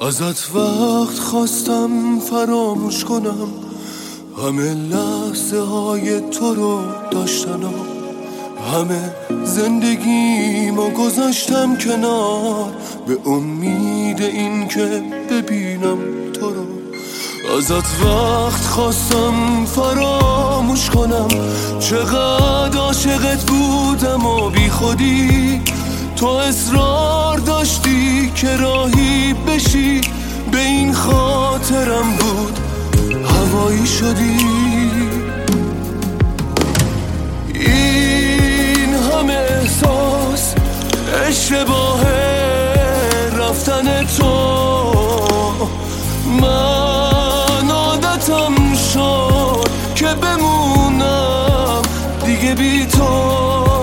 ازت وقت خواستم فراموش کنم همه لحظه های تو رو داشتنم، همه زندگیمو گذاشتم کنار به امید این که ببینم تو رو. ازت وقت خواستم فراموش کنم چقدر عاشقت بودم و بی خودی تو اصرار داشتی که راهی بشی، به این خاطرم بود هوایی شدی. این همه احساس اشتباه رفتن تو، من عادتم شد که بمونم دیگه بی تو.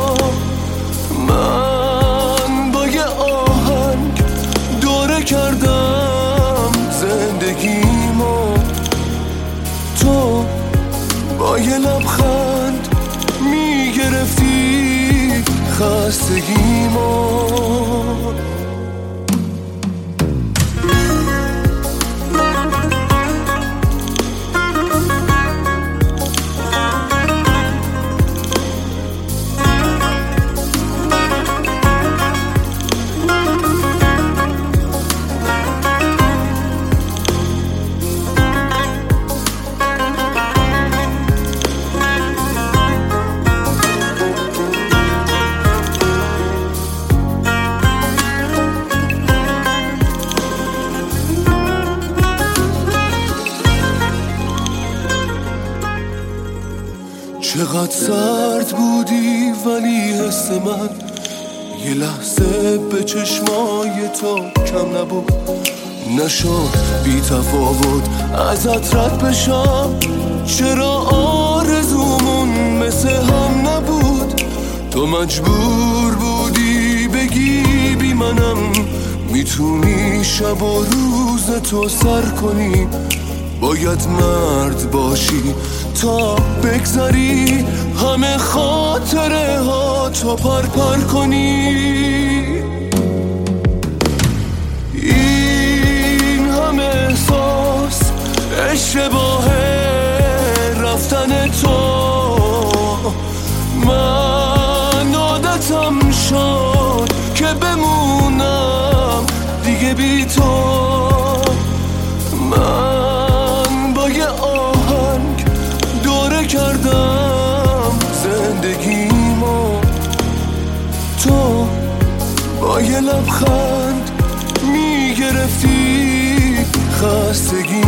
من با یه آهنگ دوره کردم زندگیمو، تو با یه لبخند میگرفتی خستگیمو. چقدر سرد بودی ولی حس من یه لحظه به چشمای تو کم نبود، نشد بی تفاوت ازت رد بشم، چرا آرزومون مثل هم نبود. تو مجبور بودی بگی بی منم میتونی شب و روز تو سر کنی، باید مرد باشی تا بگذری همه خاطره ها تو پر کنی. این همه احساس اشتباه رفتن تو، من عادتم شد که بمونم دیگه بی تو. من با یه آهنگ دوره کردم زندگیمو، تو با یه لبخند میگرفتی خستگی.